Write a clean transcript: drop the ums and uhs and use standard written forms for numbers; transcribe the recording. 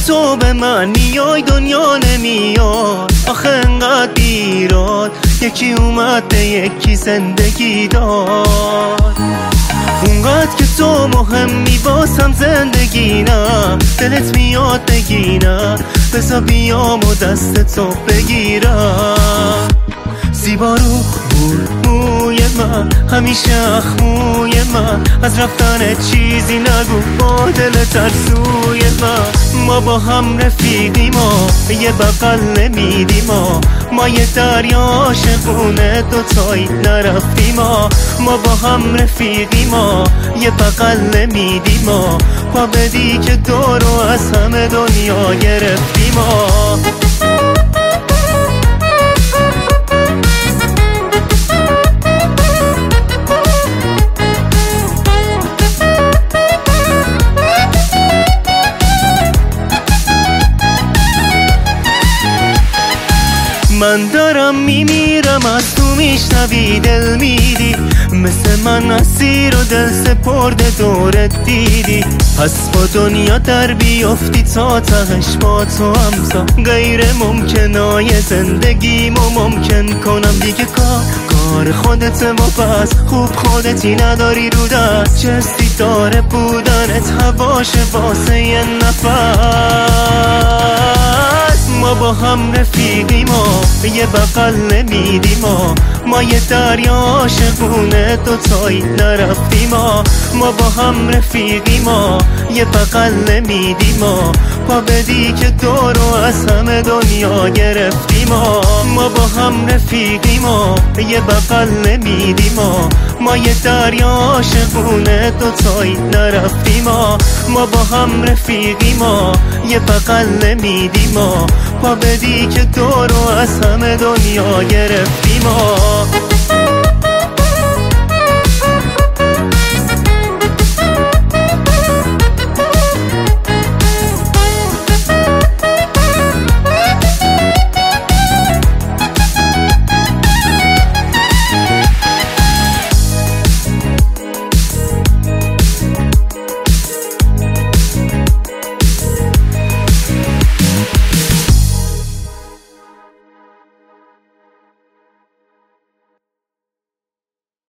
تو به من میای دنیا نمیاد. آخه انقدر بیراد یکی اومد به یکی زندگی داد. اونقدر که تو مهمی بازم زندگی نه. دلت میاد بگی نه، بذار بیام و دست تو بگیرم. زیبا رو موی من، همیشه اخموی من، از رفتن چیزی نگو با دل ترسوی من. ما با هم رفیقیم و یه بغل نمیدیم، ما یه دریا عاشقونه دوتایی نرفتیم. ما با هم رفیقیم و یه بغل نمیدیم، پا بدی که دورو از همه دنیا گرفتیم. من دارم میمیرم از تو میشنوی دل میدی، مثل من اسیر و دل سپرده دورت دیدی. پس با دنیا در بیافتی تا تهش با تو همزا، غیر ممکنای زندگیمو ممکن کنم دیگه. کار خودت و پس خوب خودتی نداری رو دست، چه ستاره بودنت هواش واسه یه نفس. ما با هم رفیقیم و یه بغل نمیدیم، ما یه دریا عاشقونه دوتایی نرفتیم. ما با هم رفیقیم و یه بغل نمیدیم، پا بدی که دورو از همه دنیا گرفتیم. ما با هم رفیقیم و یه بغل نمیدیم، ما یه دریا عاشقونه دوتایی نرفتیم. ما با هم رفیقیم و یه بغل نمیدیم، پا بدی که دورو از همه دنیا گرفتیم.